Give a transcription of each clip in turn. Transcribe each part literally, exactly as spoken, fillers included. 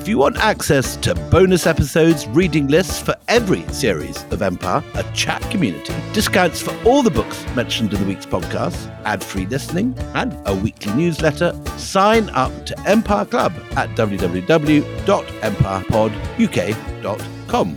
If you want access to bonus episodes, reading lists for every series of Empire, a chat community, discounts for all the books mentioned in the week's podcast, ad-free listening, and a weekly newsletter, sign up to Empire Club at w w w dot empire pod u k dot com.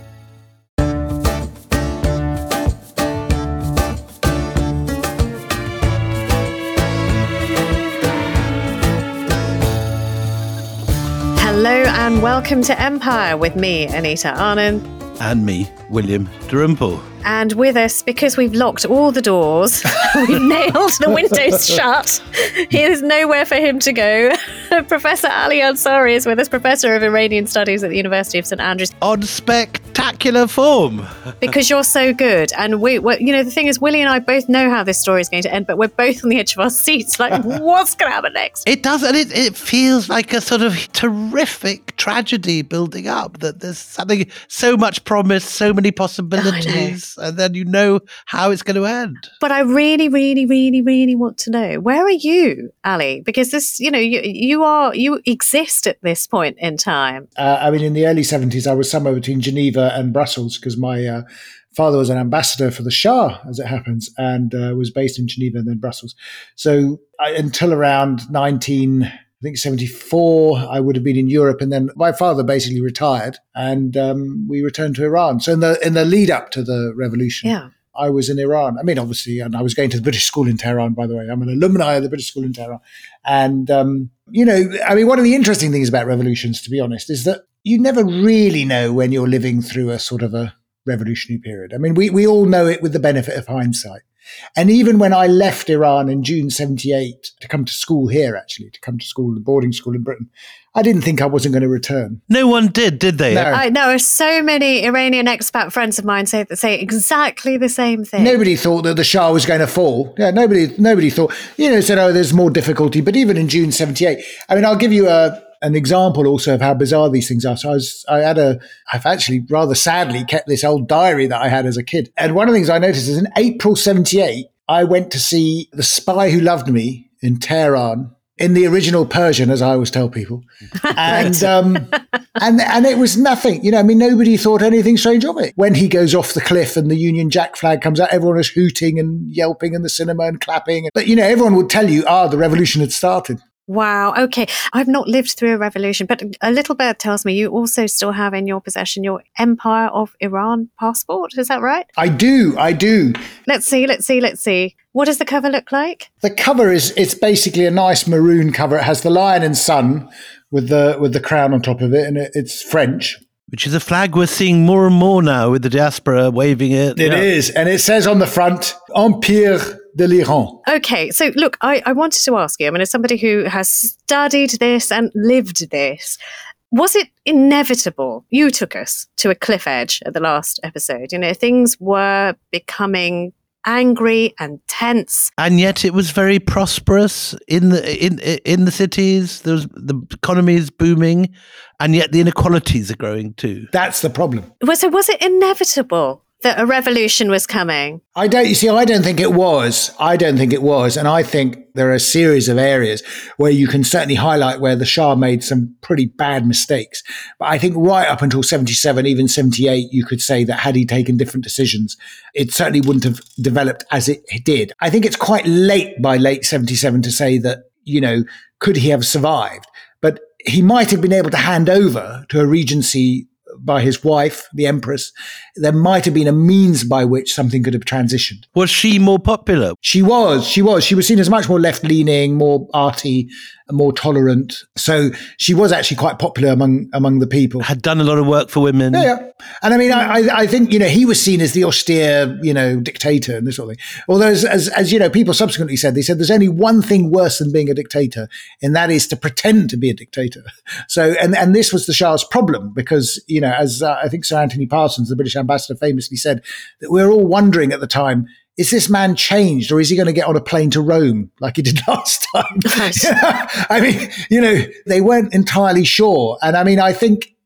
Hello and welcome to Empire with me, Anita Arnon. And me, William Dalrymple. And with us, because we've locked all the doors, we've nailed the windows shut, there's nowhere for him to go. Professor Ali Ansari is with us, Professor of Iranian Studies at the University of St Andrews. On spectacular form. Because you're so good. And we, we, you know, the thing is, Willie and I both know how this story is going to end, but we're both on the edge of our seats. Like, what's going to happen next? It does, and it, it feels like a sort of terrific tragedy building up, that there's something, so much promise, so many possibilities. And then you know how it's going to end. But I really, really, really, really want to know, where are you, Ali? Because this, you know, you you are you exist at this point in time. Uh, I mean, in the early seventies, I was somewhere between Geneva and Brussels because my uh, father was an ambassador for the Shah, as it happens, and uh, was based in Geneva and then Brussels. So I, until around nineteen. I think seventy-four, I would have been in Europe. And then my father basically retired and um, we returned to Iran. So in the in the lead up to the revolution, yeah. I was in Iran. I mean, obviously, and I was going to the British School in Tehran, by the way. I'm an alumni of the British School in Tehran. And, um, you know, I mean, one of the interesting things about revolutions, to be honest, is that you never really know when you're living through a sort of a revolutionary period. I mean, we, we all know it with the benefit of hindsight. And even when I left Iran in June seventy-eight to come to school here, actually, to come to school, the boarding school in Britain, I didn't think I wasn't going to return. No one did, did they? No. I know so many Iranian expat friends of mine say say exactly the same thing. Nobody thought that the Shah was going to fall. Yeah, nobody nobody thought, you know, said, oh, there's more difficulty. But even in June seventy-eight, I mean, I'll give you a an example also of how bizarre these things are. So I was, I had a, I've actually rather sadly kept this old diary that I had as a kid. And one of the things I noticed is in April seventy-eight, I went to see The Spy Who Loved Me in Tehran in the original Persian, as I always tell people. And, um, and, and it was nothing, you know, I mean, nobody thought anything strange of it. When he goes off the cliff and the Union Jack flag comes out, everyone was hooting and yelping in the cinema and clapping. But, you know, everyone would tell you, ah, the revolution had started. Wow. Okay. I've not lived through a revolution, but a little bird tells me you also still have in your possession your Empire of Iran passport. Is that right? I do. I do. Let's see. Let's see. Let's see. What does the cover look like? The cover is, it's basically a nice maroon cover. It has the lion and sun with the, with the crown on top of it. And it, it's French. Which is a flag we're seeing more and more now with the diaspora waving it. It yeah. is. And it says on the front, Empire de l'Iran. Okay, so look, I, I wanted to ask you, I mean, as somebody who has studied this and lived this, was it inevitable? You took us to a cliff edge at the last episode. You know, things were becoming angry and tense, and yet it was very prosperous in the in in the cities. There was, the economy is booming, and yet the inequalities are growing too. That's the problem. So was it inevitable that a revolution was coming? I don't, you see, I don't think it was. I don't think it was. And I think there are a series of areas where you can certainly highlight where the Shah made some pretty bad mistakes. But I think right up until seventy-seven, even seventy-eight, you could say that had he taken different decisions, it certainly wouldn't have developed as it did. I think it's quite late by late seventy-seven to say that, you know, could he have survived? But he might have been able to hand over to a regency by his wife, the Empress. There might have been a means by which something could have transitioned. Was she more popular? She was. She was. She was seen as much more left-leaning, more arty, more tolerant. So she was actually quite popular among among the people. Had done a lot of work for women. Yeah, yeah. And I mean, I, I think, you know, he was seen as the austere, you know, dictator and this sort of thing. Although, as, as, as you know, people subsequently said, they said there's only one thing worse than being a dictator, and that is to pretend to be a dictator. So, and, and this was the Shah's problem because, you know, as uh, I think Sir Anthony Parsons, the British ambassador, famously said, that we were all wondering at the time, is this man changed, or is he going to get on a plane to Rome like he did last time? Nice. I mean, you know, they weren't entirely sure. And I mean, I think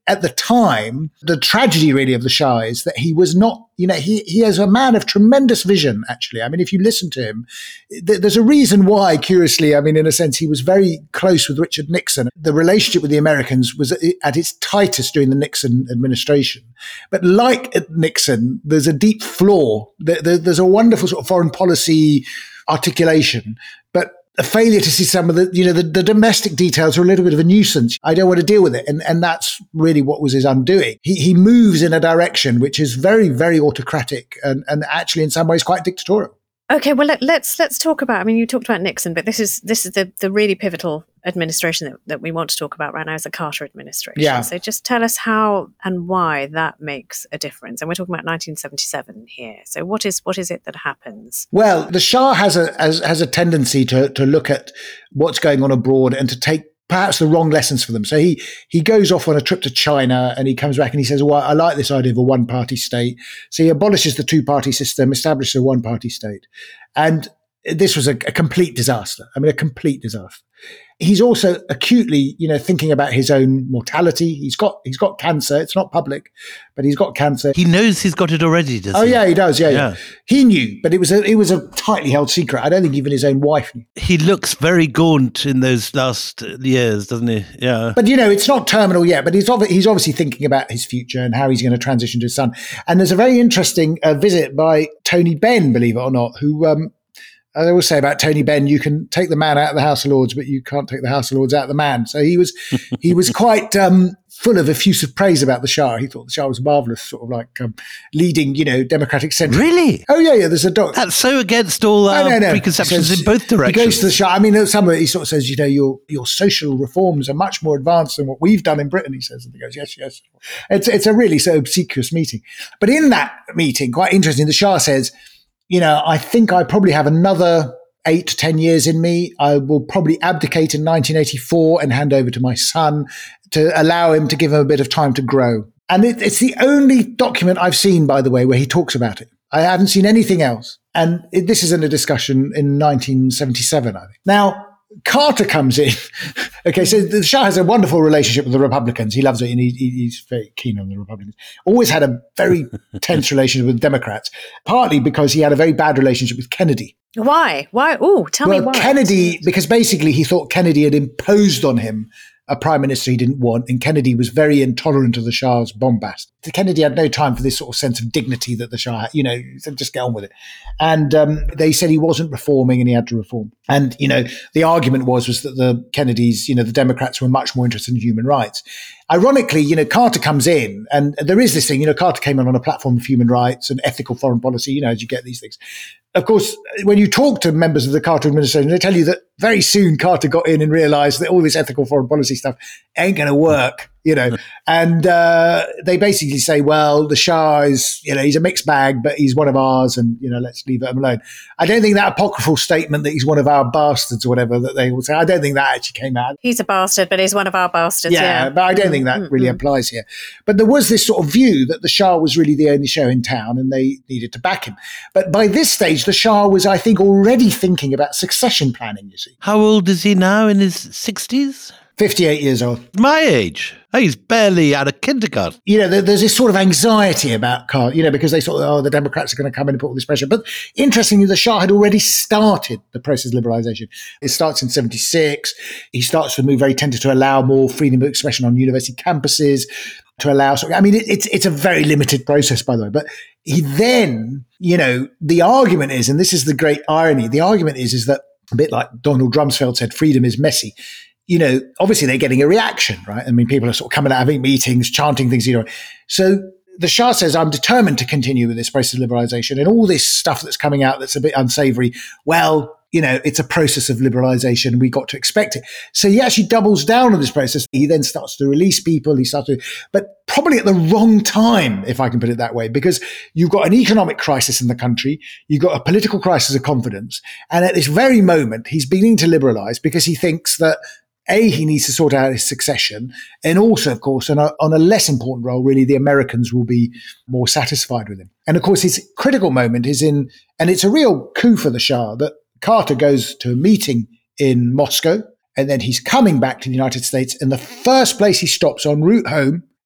at the time, the tragedy really of the Shah is that he was not, you know, he, he is a man of tremendous vision, actually. I mean, if you listen to him, th- there's a reason why, curiously, I mean, in a sense, he was very close with Richard Nixon. The relationship with the Americans was at, at its tightest during the Nixon administration. But like at Nixon, there's a deep flaw. There, there, there's a wonderful sort of foreign policy articulation, but a failure to see some of the, you know, the, the domestic details are a little bit of a nuisance. I don't want to deal with it. And and that's really what was his undoing. He he moves in a direction which is very, very autocratic and, and actually in some ways quite dictatorial. Okay, well let, let's let's talk about. I mean, you talked about Nixon, but this is this is the, the really pivotal administration that, that we want to talk about right now is the Carter administration. Yeah. So just tell us how and why that makes a difference. And we're talking about nineteen seventy-seven here. So what is what is it that happens? Well, the Shah has a has, has a tendency to to look at what's going on abroad and to take perhaps the wrong lessons for them. So he he goes off on a trip to China and he comes back and he says, well, I like this idea of a one-party state. So he abolishes the two-party system, establishes a one-party state. And this was a, a complete disaster. I mean, a complete disaster. He's also acutely, you know, thinking about his own mortality. He's got he's got cancer. It's not public, but he's got cancer. He knows he's got it already, does oh, he? Oh yeah, he does. Yeah, yeah, Yeah. He knew, but it was a it was a tightly held secret. I don't think even his own wife knew. He looks very gaunt in those last years, doesn't he? Yeah. But you know, it's not terminal yet. But he's ob- he's obviously thinking about his future and how he's going to transition to his son. And there's a very interesting uh, visit by Tony Benn, believe it or not, who. Um, I always say about Tony Benn, you can take the man out of the House of Lords, but you can't take the House of Lords out of the man. So he was he was quite um, full of effusive praise about the Shah. He thought the Shah was marvellous, sort of like um, leading, you know, democratic centre. Really? Oh, yeah, yeah, there's a doc. That's so against all our Oh, no, no. preconceptions He says- in both directions. He goes to the Shah. I mean, some of it, he sort of says, you know, your your social reforms are much more advanced than what we've done in Britain, he says. And he goes, yes, yes. It's, it's a really so obsequious meeting. But in that meeting, quite interesting, the Shah says, you know, I think I probably have another eight to ten years in me. I will probably abdicate in nineteen eighty-four and hand over to my son to allow him to give him a bit of time to grow. And it, it's the only document I've seen, by the way, where he talks about it. I haven't seen anything else. And it, this is in a discussion in nineteen seventy-seven, I think. Now, Carter comes in. Okay, so the Shah has a wonderful relationship with the Republicans. He loves it, and he, he's very keen on the Republicans. Always had a very tense relationship with Democrats, partly because he had a very bad relationship with Kennedy. Why? Why? Oh, tell Well, me why. Kennedy, because basically he thought Kennedy had imposed on him a prime minister he didn't want, and Kennedy was very intolerant of the Shah's bombast. Kennedy had no time for this sort of sense of dignity that the Shah had, you know, he said, just get on with it. And um, they said he wasn't reforming and he had to reform. And, you know, the argument was, was that the Kennedys, you know, the Democrats were much more interested in human rights. Ironically, you know, Carter comes in and there is this thing, you know, Carter came in on a platform of human rights and ethical foreign policy, you know, as you get these things. Of course, when you talk to members of the Carter administration, they tell you that very soon Carter got in and realized that all this ethical foreign policy stuff ain't going to work, you know. And uh, they basically say, well, the Shah is, you know, he's a mixed bag, but he's one of ours and, you know, let's leave it alone. I don't think that apocryphal statement that he's one of our bastards or whatever that they will say, I don't think that actually came out. He's a bastard, but he's one of our bastards. Yeah, Yeah, but I don't think that really applies here. But there was this sort of view that the Shah was really the only show in town and they needed to back him. But by this stage, the Shah was, I think, already thinking about succession planning, you see. How old is he now? In his sixties? fifty-eight years old. My age. Oh, he's barely out of kindergarten. You know, there, there's this sort of anxiety about Carter, you know, because they thought, oh, the Democrats are going to come in and put all this pressure. But interestingly, the Shah had already started the process of liberalization. It starts in seventy-six. He starts to move very tentative to allow more freedom of expression on university campuses, to allow, I mean, it, it's it's a very limited process, by the way. But he then, you know, the argument is, and this is the great irony, the argument is, is that a bit like Donald Rumsfeld said, freedom is messy. You know, obviously they're getting a reaction, right? I mean, people are sort of coming out, having meetings, chanting things, you know. So the Shah says, I'm determined to continue with this process of liberalization and all this stuff that's coming out that's a bit unsavory. Well, you know, it's a process of liberalization. We got to expect it. So he actually doubles down on this process. He then starts to release people. He starts to, but probably at the wrong time, if I can put it that way, because you've got an economic crisis in the country. You've got a political crisis of confidence. And at this very moment, he's beginning to liberalize because he thinks that A, he needs to sort out his succession. And also, of course, on a, on a less important role, really, the Americans will be more satisfied with him. And of course, his critical moment is in, and it's a real coup for the Shah, that Carter goes to a meeting in Moscow, and then he's coming back to the United States. And the first place he stops en route home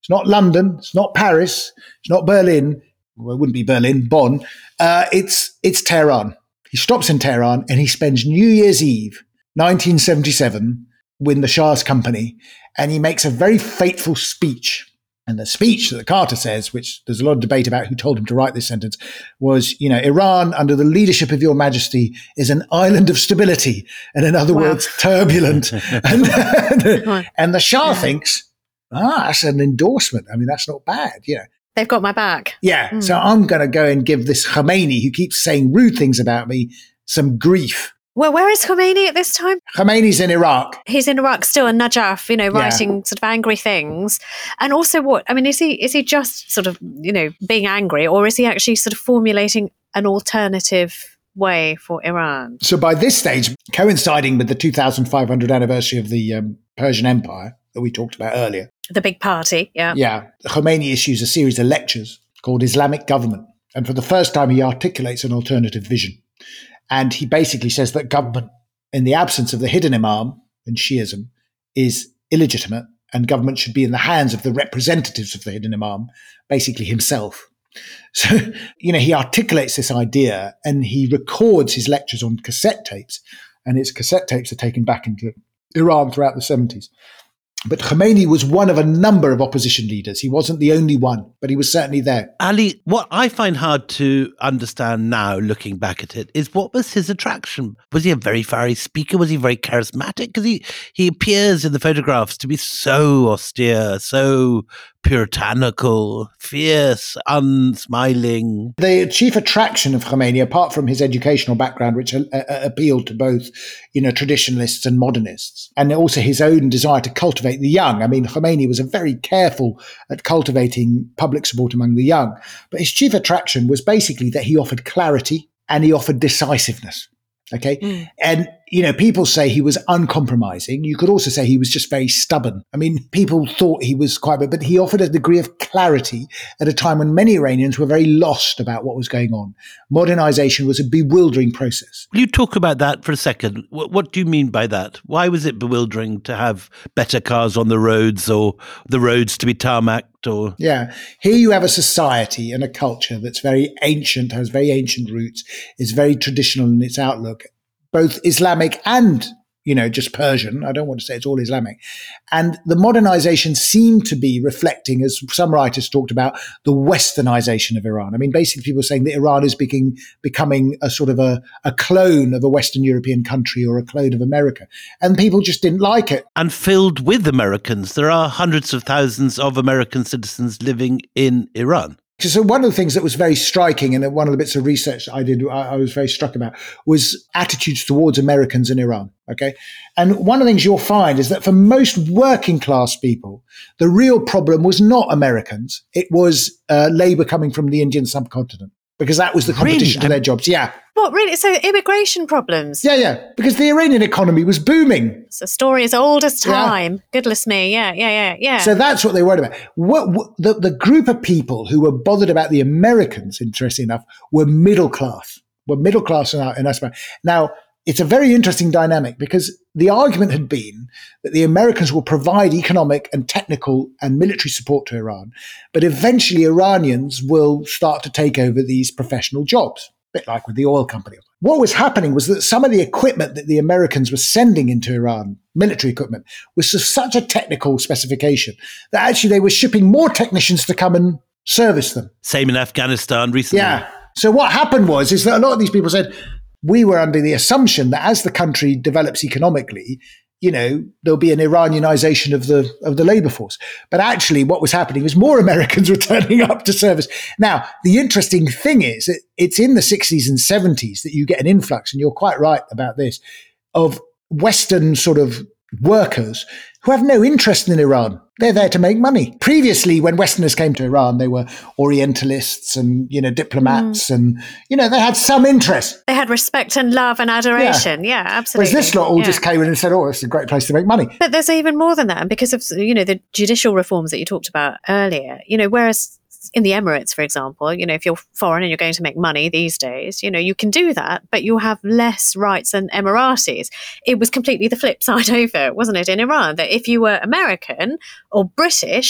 It's not London. It's not Paris. It's not Berlin. Well, it wouldn't be Berlin, Bonn. Uh, it's it's Tehran. He stops in Tehran and he spends New Year's Eve, nineteen seventy-seven, with the Shah's company, and he makes a very fateful speech. And the speech that Carter says, which there's a lot of debate about who told him to write this sentence, was, you know, Iran under the leadership of your majesty is an island of stability. And in other wow. words, turbulent. and, and, and the Shah yeah. thinks, ah, that's an endorsement. I mean, that's not bad. Yeah. They've got my back. Yeah. Mm. So I'm going to go and give this Khomeini, who keeps saying rude things about me, some grief. Well, where is Khomeini at this time? Khomeini's in Iraq. He's in Iraq still, in Najaf, you know, writing yeah. sort of angry things. And also what, I mean, is he is he just sort of, you know, being angry, or is he actually sort of formulating an alternative way for Iran? So by this stage, coinciding with the two thousand five hundred anniversary of the um, Persian Empire that we talked about earlier. The big party, yeah. Yeah. Khomeini issues a series of lectures called Islamic Government. And for the first time, he articulates an alternative vision. And he basically says that government, in the absence of the hidden imam in Shiism, is illegitimate, and government should be in the hands of the representatives of the hidden imam, basically himself. So, you know, he articulates this idea and he records his lectures on cassette tapes, and his cassette tapes are taken back into Iran throughout the seventies. But Khomeini was one of a number of opposition leaders. He wasn't the only one, but he was certainly there. Ali, what I find hard to understand now, looking back at it, is what was his attraction? Was he a very fiery speaker? Was he very charismatic? Because he, he appears in the photographs to be so austere, so puritanical, fierce, unsmiling. The chief attraction of Khomeini, apart from his educational background, which uh, uh, appealed to both, you know, traditionalists and modernists, and also his own desire to cultivate the young. I mean, Khomeini was very careful at cultivating public support among the young. But his chief attraction was basically that he offered clarity and he offered decisiveness. Okay. Mm. And, you know, people say he was uncompromising. You could also say he was just very stubborn. I mean, people thought he was quite, but he offered a degree of clarity at a time when many Iranians were very lost about what was going on. Modernization was a bewildering process. Will you talk about that for a second? What, what do you mean by that? Why was it bewildering to have better cars on the roads, or the roads to be tarmacked? Or Yeah. Here you have a society and a culture that's very ancient, has very ancient roots, is very traditional in its outlook, both Islamic and, you know, just Persian. I don't want to say it's all Islamic. And the modernization seemed to be reflecting, as some writers talked about, the westernization of Iran. I mean, basically people saying that Iran is becoming, becoming a sort of a, a clone of a Western European country or a clone of America. And people just didn't like it. And filled with Americans. There are hundreds of thousands of American citizens living in Iran. So one of the things that was very striking, and one of the bits of research I did, I was very struck about, was attitudes towards Americans in Iran. Okay. And one of the things you'll find is that for most working class people, the real problem was not Americans. It was uh, labor coming from the Indian subcontinent, because that was the competition Really? to their jobs. Yeah. What, really? So immigration problems? Yeah, yeah. Because the Iranian economy was booming. It's a story as old as Yeah. time. Goodness me. Yeah, yeah, yeah, yeah. So that's what they worried about. What, what the, the group of people who were bothered about the Americans, interesting enough, were middle class, were middle class in, our, in us. Now, it's a very interesting dynamic, because the argument had been that the Americans will provide economic and technical and military support to Iran, but eventually Iranians will start to take over these professional jobs, a bit like with the oil company. What was happening was that some of the equipment that the Americans were sending into Iran, military equipment, was of such a technical specification that actually they were shipping more technicians to come and service them. Same in Afghanistan recently. Yeah. So what happened was, is that a lot of these people said, we were under the assumption that as the country develops economically, you know, there'll be an Iranianization of the of the labor force. But actually what was happening was more Americans were turning up to service. Now, the interesting thing is that it's in the sixties and seventies that you get an influx, and you're quite right about this, of Western sort of workers who have no interest in Iran. They're there to make money. Previously, when Westerners came to Iran, they were Orientalists and, you know, diplomats mm. and, you know, they had some interest. They had respect and love and adoration. Yeah, yeah, absolutely. Whereas this lot all yeah. just came in and said, oh, it's a great place to make money. But there's even more than that. And because of, you know, the judicial reforms that you talked about earlier, you know, whereas in the Emirates, for example, you know, if you're foreign and you're going to make money these days, you know, you can do that, but you'll have less rights than Emiratis. It was completely the flip side over, wasn't it, in Iran, that if you were American or British,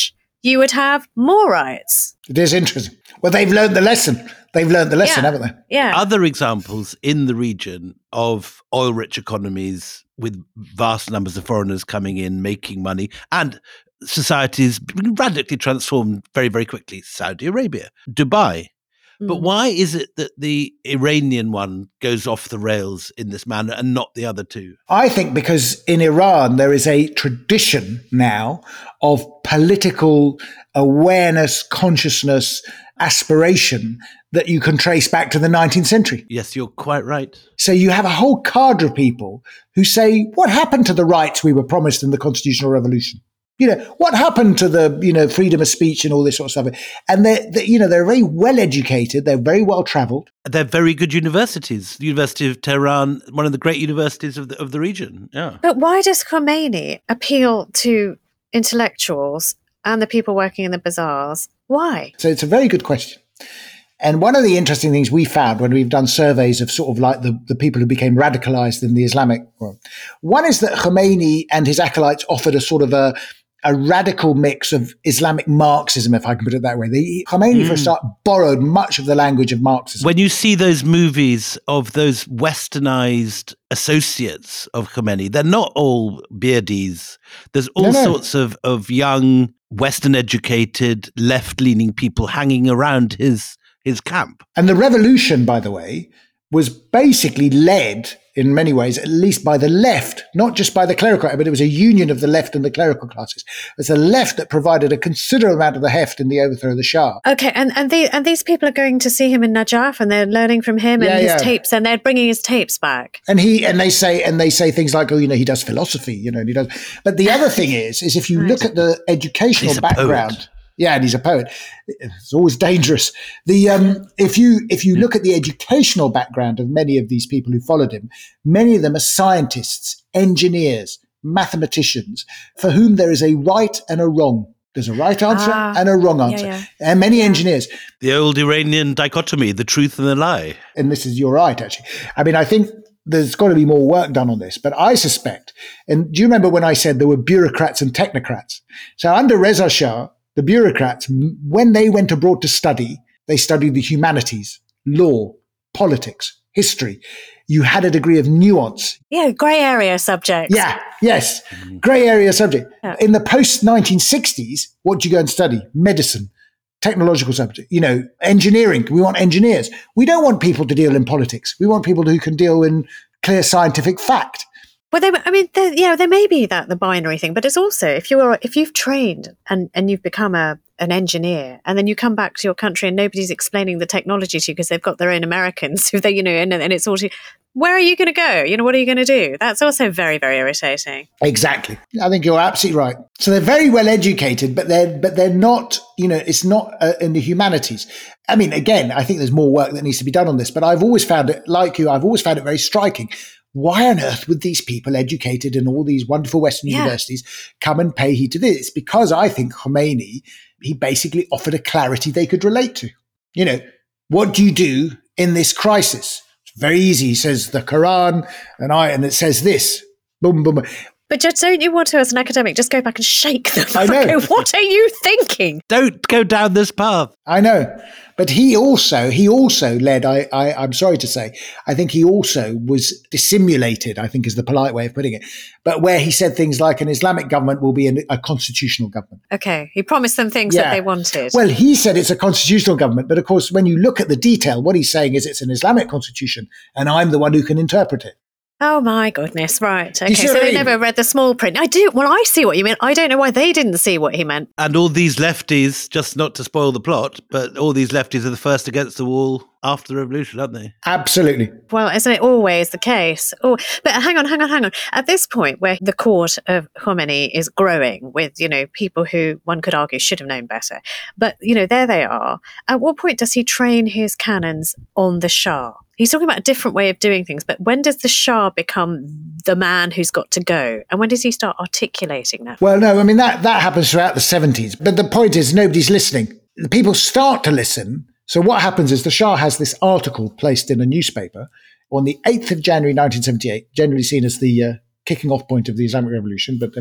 you would have more rights. It is interesting. Well, they've learned the lesson. They've learned the lesson, Yeah. haven't they? Yeah. Other examples in the region of oil-rich economies with vast numbers of foreigners coming in, making money, and societies being radically transformed very, very quickly. Saudi Arabia, Dubai. But Mm. why is it that the Iranian one goes off the rails in this manner and not the other two? I think because in Iran there is a tradition now of political awareness, consciousness, aspiration that you can trace back to the nineteenth century. Yes, you're quite right. So you have a whole cadre of people who say, what happened to the rights we were promised in the constitutional revolution? You know, what happened to the, you know, freedom of speech and all this sort of stuff? And they're, they, you know, they're very well educated. They're very well traveled. They're very good universities. The University of Tehran, one of the great universities of the, of the region. Yeah. But why does Khomeini appeal to intellectuals and the people working in the bazaars? Why? So it's a very good question. And one of the interesting things we found when we've done surveys of sort of like the, the people who became radicalized in the Islamic world, one is that Khomeini and his acolytes offered a sort of a, a radical mix of Islamic Marxism, if I can put it that way. The, Khomeini, mm. for a start, borrowed much of the language of Marxism. When you see those movies of those westernized associates of Khomeini, they're not all beardies. There's all no, no. sorts of, of young, Western-educated, left-leaning people hanging around his his camp. And the revolution, by the way, was basically led in many ways, at least by the left, not just by the clerical, but it was a union of the left and the clerical classes. It's the left that provided a considerable amount of the heft in the overthrow of the Shah. Okay, and and, the, and these people are going to see him in Najaf, and they're learning from him yeah, and his yeah. tapes, and they're bringing his tapes back. And he and they say and they say things like, oh, you know, he does philosophy, you know, and he does. But the other thing is, is if you Right. look at the educational He's a background. poet. Yeah, and he's a poet. It's always dangerous. The um, if you if you look at the educational background of many of these people who followed him, many of them are scientists, engineers, mathematicians, for whom there is a right and a wrong. There's a right answer Ah, and a wrong yeah, answer. yeah. And many engineers, The old Iranian dichotomy, the truth and the lie. and this is you're right, actually. I mean, I think there's got to be more work done on this, but I suspect, and do you remember when I said there were bureaucrats and technocrats? So under Reza Shah, the bureaucrats, when they went abroad to study, they studied the humanities, law, politics, history. You had a degree of nuance. Yeah, grey area subjects. Yeah, yes, grey area subject. Yeah. In the post nineteen sixties, what do you go and study? Medicine, technological subject, you know, engineering. We want engineers. We don't want people to deal in politics. We want people who can deal in clear scientific fact. Well, they, I mean, there, you know, there may be that the binary thing, but it's also if you are if you've trained and, and you've become a an engineer, and then you come back to your country and nobody's explaining the technology to you because they've got their own Americans who they, you know, and, and it's all. To, where are you going to go? You know, what are you going to do? That's also very, very irritating. Exactly. I think you're absolutely right. So they're very well educated, but they're but they're not. You know, it's not uh, in the humanities. I mean, again, I think there's more work that needs to be done on this. But I've always found it, like you, I've always found it very striking. Why on earth would these people educated in all these wonderful Western Yeah. universities come and pay heed to this? It's because I think Khomeini, he basically offered a clarity they could relate to. You know, what do you do in this crisis? It's very easy. He says the Quran and I, and it says this. Boom, boom, boom. But just don't you want to, as an academic, just go back and shake them? I know. Go, what are you thinking? Don't go down this path. I know. But he also, he also led, I, I, I'm sorry to say, I think he also was dissimulated, I think is the polite way of putting it. But where he said things like an Islamic government will be an, a constitutional government. Okay, he promised them things Yeah. that they wanted. Well, he said it's a constitutional government. But of course, when you look at the detail, what he's saying is it's an Islamic constitution and I'm the one who can interpret it. Oh my goodness, right. Okay, see so what I they mean? never read the small print. I do. Well, I see what you mean. I don't know why they didn't see what he meant. And all these lefties, just not to spoil the plot, but all these lefties are the first against the wall after the revolution, aren't they? Absolutely. Well, isn't it always the case? Oh, but hang on, hang on, hang on. At this point where the court of Khomeini is growing with, you know, people who one could argue should have known better. But, you know, there they are. At what point does he train his cannons on the Shah? He's talking about a different way of doing things, but when does the Shah become the man who's got to go? And when does he start articulating that? Well, no, I mean, that, that happens throughout the seventies. But the point is, nobody's listening. The people start to listen. So what happens is the Shah has this article placed in a newspaper on the eighth of January, nineteen seventy-eight, generally seen as the uh, kicking off point of the Islamic Revolution. But I mean,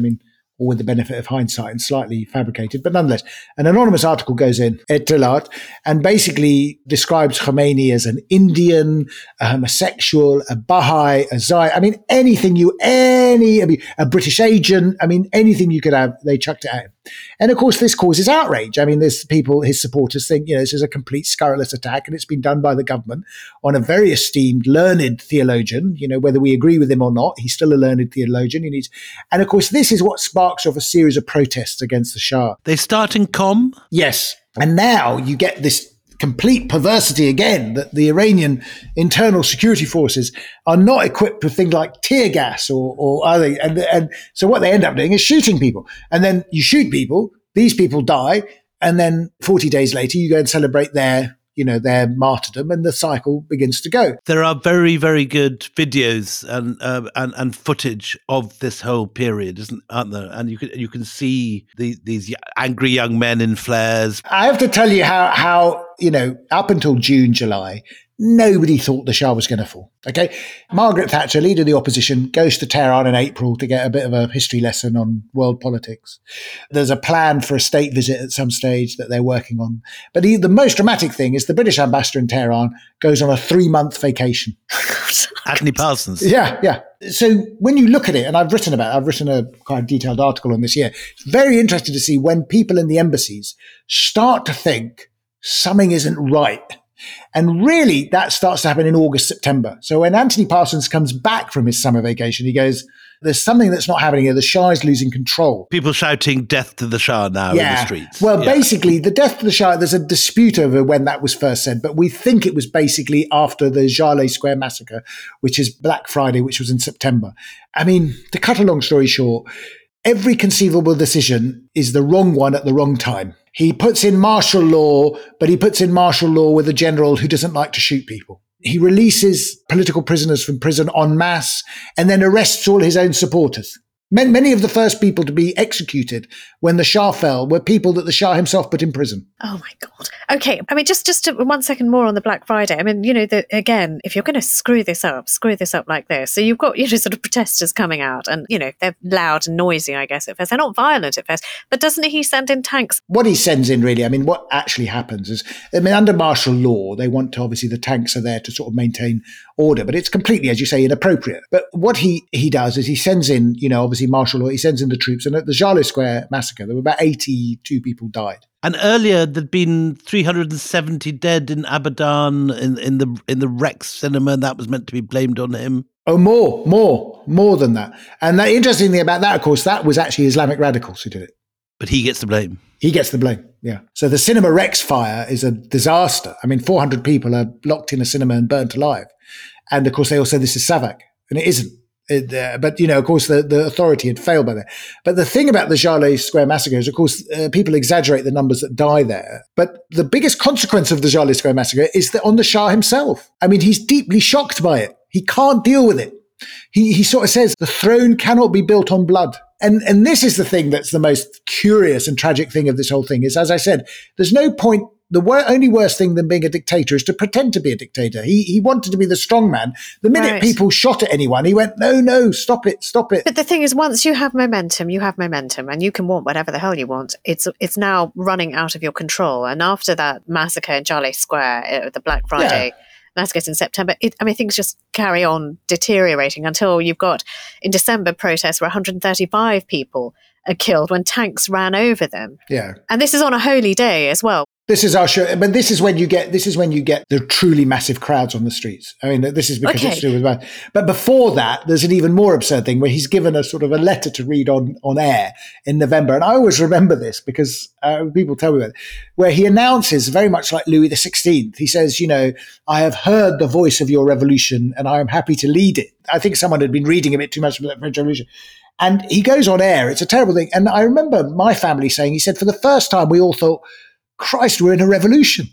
or with the benefit of hindsight and slightly fabricated, but nonetheless, an anonymous article goes in, Etelat, and basically describes Khomeini as an Indian, a homosexual, a Baha'i, a Zai. I mean, anything you, any, I mean, a British agent, I mean, anything you could have, they chucked it at him. And of course, this causes outrage. I mean, there's people, his supporters think, you know, this is a complete scurrilous attack, and it's been done by the government on a very esteemed, learned theologian. You know, whether we agree with him or not, he's still a learned theologian. He needs, and of course, this is what sparks off a series of protests against the Shah. They start in Qom? Yes. And now you get this complete perversity again, that the Iranian internal security forces are not equipped with things like tear gas or, or other. And, and so what they end up doing is shooting people. And then you shoot people, these people die, and then forty days later you go and celebrate their, you know, their martyrdom, and the cycle begins to go. There are very, very good videos and uh, and and footage of this whole period, isn't aren't there? And you can you can see the, these angry young men in flares. I have to tell you how how you know up until June, July, nobody thought the Shah was going to fall. Okay, Margaret Thatcher, leader of the opposition, goes to Tehran in April to get a bit of a history lesson on world politics. There's a plan for a state visit at some stage that they're working on. But the, the most dramatic thing is the British ambassador in Tehran goes on a three-month vacation. Anthony Parsons. Yeah, yeah. So when you look at it, and I've written about it, I've written a quite detailed article on this year. It's very interesting to see when people in the embassies start to think something isn't right. And really, that starts to happen in August, September. So when Anthony Parsons comes back from his summer vacation, he goes, there's something that's not happening here. The Shah is losing control. People shouting death to the Shah now yeah. in the streets. Well, yeah. basically, the death to the Shah, there's a dispute over when that was first said, but we think it was basically after the Jaleh Square massacre, which is Black Friday, which was in September. I mean, to cut a long story short, every conceivable decision is the wrong one at the wrong time. He puts in martial law, but he puts in martial law with a general who doesn't like to shoot people. He releases political prisoners from prison en masse and then arrests all his own supporters. Many of the first people to be executed when the Shah fell were people that the Shah himself put in prison. Oh, my God. Okay. I mean, just, just to, one second more on the Black Friday. I mean, you know, the, again, if you're going to screw this up, screw this up like this. So you've got, you know, sort of protesters coming out and, you know, they're loud and noisy, I guess, at first. They're not violent at first. But doesn't he send in tanks? What he sends in, really, I mean, what actually happens is, I mean, under martial law, they want to, obviously, the tanks are there to sort of maintain order. But it's completely, as you say, inappropriate. But what he, he does is he sends in, you know, obviously martial law, he sends in the troops. And at the Jaleh Square massacre, there were about eighty-two people died. And earlier, there'd been three hundred seventy dead in Abadan, in, in the in the Rex cinema, and that was meant to be blamed on him. Oh, more, more, more than that. And the interesting thing about that, of course, that was actually Islamic radicals who did it. But he gets the blame. He gets the blame, yeah. So the Cinema Rex fire is a disaster. I mean, four hundred people are locked in a cinema and burnt alive. And, of course, they all say this is Savak, and it isn't. It, uh, but, you know, of course, the, the authority had failed by then. But the thing about the Jaleh Square massacre is, of course, uh, people exaggerate the numbers that die there. But the biggest consequence of the Jaleh Square massacre is that on the Shah himself. I mean, he's deeply shocked by it. He can't deal with it. He, he sort of says the throne cannot be built on blood. And, and this is the thing that's the most curious and tragic thing of this whole thing is, as I said, there's no point. The wor- only worse thing than being a dictator is to pretend to be a dictator. He he wanted to be the strong man. The minute Right. people shot at anyone, he went, no, no, stop it, stop it. But the thing is, once you have momentum, you have momentum, and you can want whatever the hell you want. It's it's now running out of your control. And after that massacre in Jaleh Square, uh, the Black Friday Yeah. massacres in September, it, I mean, things just carry on deteriorating until you've got, in December, protests where one hundred thirty-five people are killed when tanks ran over them. Yeah. And this is on a holy day as well. This is our show, but this is when you get this is when you get the truly massive crowds on the streets. I mean, this is because Okay. it's to do with. But before that, there's an even more absurd thing where he's given a sort of a letter to read on on air in November, and I always remember this because uh, people tell me about it, where he announces very much like Louis the Sixteenth. He says, "You know, I have heard the voice of your revolution, and I am happy to lead it." I think someone had been reading a bit too much from that French Revolution. And he goes on air. It's a terrible thing. And I remember my family saying, he said, for the first time, we all thought, Christ, we're in a revolution.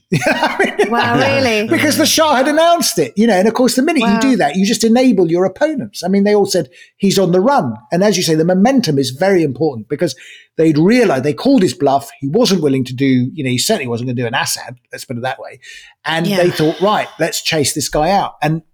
Wow, really? Because the Shah had announced it, you know, and of course, the minute Wow. you do that, you just enable your opponents. I mean, they all said he's on the run. And as you say, the momentum is very important because they'd realized they called his bluff. He wasn't willing to do, you know, he certainly wasn't going to do an Assad, let's put it that way. And Yeah. they thought, right, let's chase this guy out. And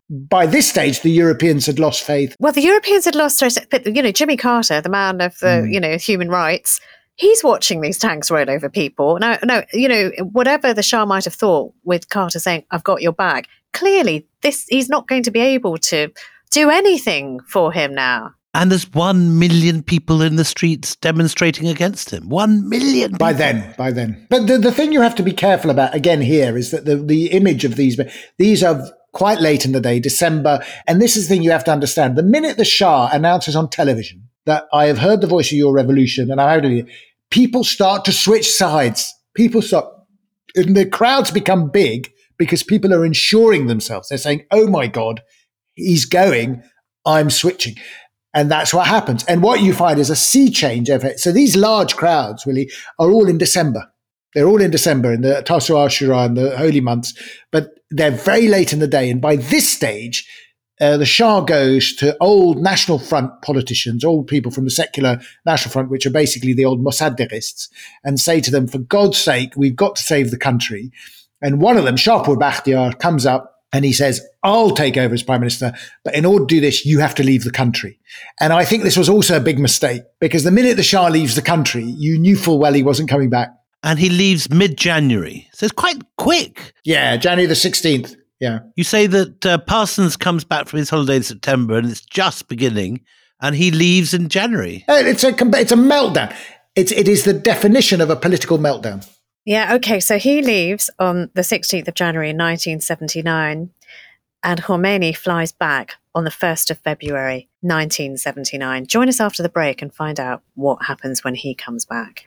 by this stage, the Europeans had lost faith. Well, the Europeans had lost faith, but, you know, Jimmy Carter, the man of the, mm. you know, human rights, he's watching these tanks roll over people. Now, no, you know, whatever the Shah might have thought with Carter saying, I've got your back, clearly this he's not going to be able to do anything for him now. And there's one million people in the streets demonstrating against him. One million people. By then, by then. But the, the thing you have to be careful about, again, here, is that the, the image of these, these are quite late in the day, December. And this is the thing you have to understand. The minute the Shah announces on television that I have heard the voice of your revolution and I heard it, people start to switch sides. People start, and the crowds become big because people are insuring themselves. They're saying, oh my God, he's going, I'm switching. And that's what happens. And what you find is a sea change effect. So these large crowds really are all in December. They're all in December in the Tasu'a Ashura and the holy months, but they're very late in the day. And by this stage, uh, the Shah goes to old National Front politicians, old people from the secular National Front, which are basically the old Mossadeqists, and say to them, for God's sake, we've got to save the country. And one of them, Shahpur Bakhtiar, comes up and he says, I'll take over as prime minister, but in order to do this, you have to leave the country. And I think this was also a big mistake, because the minute the Shah leaves the country, you knew full well he wasn't coming back. And he leaves mid-January. So it's quite quick. Yeah, January the sixteenth. Yeah. You say that uh, Parsons comes back from his holiday in September and it's just beginning, and he leaves in January. It's a it's a meltdown. It's it is the definition of a political meltdown. Yeah, okay. So he leaves on the sixteenth of January, nineteen seventy-nine, and Khomeini flies back on the first of February, nineteen seventy-nine. Join us after the break and find out what happens when he comes back.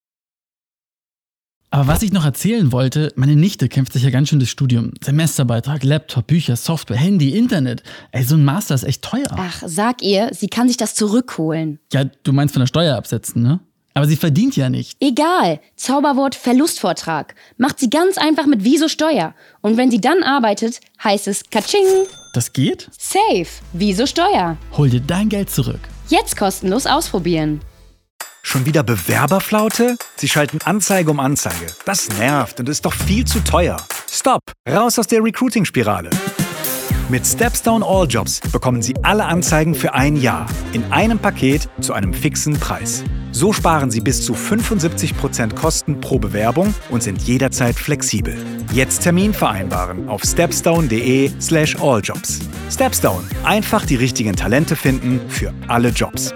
Aber was ich noch erzählen wollte, meine Nichte kämpft sich ja ganz schön das Studium. Semesterbeitrag, Laptop, Bücher, Software, Handy, Internet. Ey, so ein Master ist echt teuer. Ach, sag ihr, sie kann sich das zurückholen. Ja, du meinst von der Steuer absetzen, ne? Aber sie verdient ja nicht. Egal. Zauberwort Verlustvortrag. Macht sie ganz einfach mit Wieso Steuer. Und wenn sie dann arbeitet, heißt es Katsching. Das geht? Safe. Wieso Steuer. Hol dir dein Geld zurück. Jetzt kostenlos ausprobieren. Schon wieder Bewerberflaute? Sie schalten Anzeige um Anzeige. Das nervt und ist doch viel zu teuer. Stopp! Raus aus der Recruiting-Spirale. Mit Stepstone All Jobs bekommen Sie alle Anzeigen für ein Jahr in einem Paket zu einem fixen Preis. So sparen Sie bis zu fünfundsiebzig Prozent Kosten pro Bewerbung und sind jederzeit flexibel. Jetzt Termin vereinbaren auf stepstone.de slash alljobs. Stepstone. Einfach die richtigen Talente finden für alle Jobs.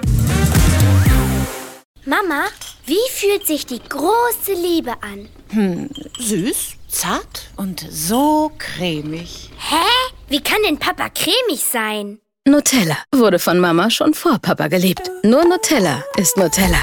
Mama, wie fühlt sich die große Liebe an? Hm, süß, zart und so cremig. Hä? Wie kann denn Papa cremig sein? Nutella wurde von Mama schon vor Papa geliebt. Nur Nutella ist Nutella.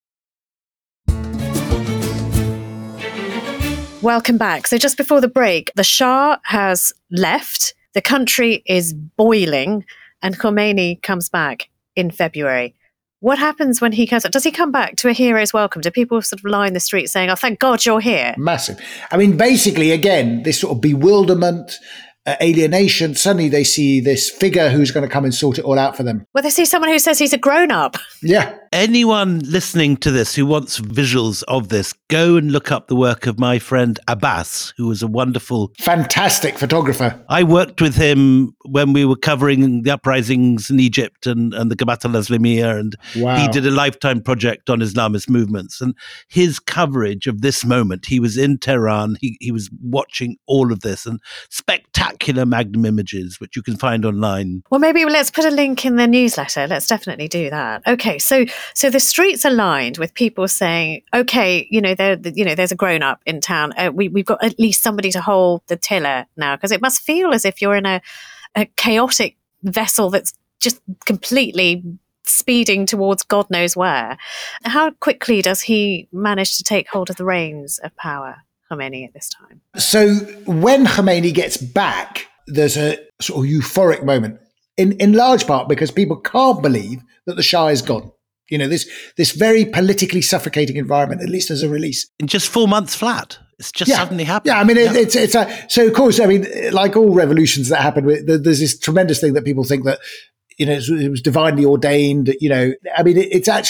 Welcome back. So just before the break, the Shah has left, the country is boiling, and Khomeini comes back in February. What happens when he comes up? Does he come back to a hero's welcome? Do people sort of line the street saying, oh, thank God you're here? Massive. I mean, basically, again, this sort of bewilderment, uh, alienation. Suddenly they see this figure who's going to come and sort it all out for them. Well, they see someone who says he's a grown-up. Yeah. Anyone listening to this who wants visuals of this, go and look up the work of my friend Abbas, who was a wonderful... fantastic photographer. I worked with him when we were covering the uprisings in Egypt and, and the Gabata al-Islamiyya, and wow. He did a lifetime project on Islamist movements. And his coverage of this moment, he was in Tehran, he, he was watching all of this, and spectacular magnum images, which you can find online. Well, maybe let's put a link in the newsletter. Let's definitely do that. Okay, so... So the streets are lined with people saying, okay, you know, there, you know, there's a grown-up in town. Uh, we, we've got at least somebody to hold the tiller now, because it must feel as if you're in a, a chaotic vessel that's just completely speeding towards God knows where. How quickly does he manage to take hold of the reins of power, Khomeini, at this time? So when Khomeini gets back, there's a sort of euphoric moment, in, in large part because people can't believe that the Shah is gone. You know, this this very politically suffocating environment, at least as a release. In just four months flat. It's just yeah. suddenly happened. Yeah, I mean, it, yeah. it's, it's a, so of course, I mean, like all revolutions that happen, there's this tremendous thing that people think that, you know, it was divinely ordained, you know, I mean, it, it's actually,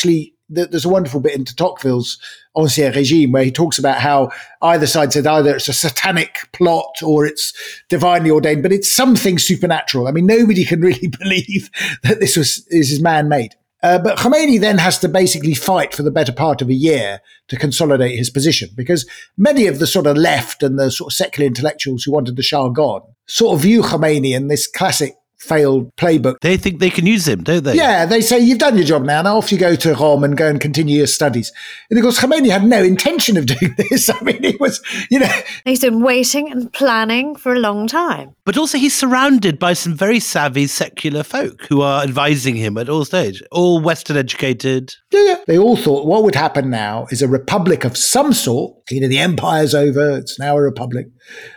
th- there's a wonderful bit in de Tocqueville's Ancien Régime where he talks about how either side said either it's a satanic plot or it's divinely ordained, but it's something supernatural. I mean, nobody can really believe that this was this is man-made. Uh, but Khomeini then has to basically fight for the better part of a year to consolidate his position, because many of the sort of left and the sort of secular intellectuals who wanted the Shah gone sort of view Khomeini in this classic failed playbook. They think they can use him, don't they? Yeah, they say, you've done your job now, now off you go to Rome and go and continue your studies. And of course, Khomeini had no intention of doing this. I mean, it was, you know... He's been waiting and planning for a long time. But also he's surrounded by some very savvy secular folk who are advising him at all stages, all Western educated. Yeah, yeah. They all thought what would happen now is a republic of some sort. You know, the empire's over, it's now a republic.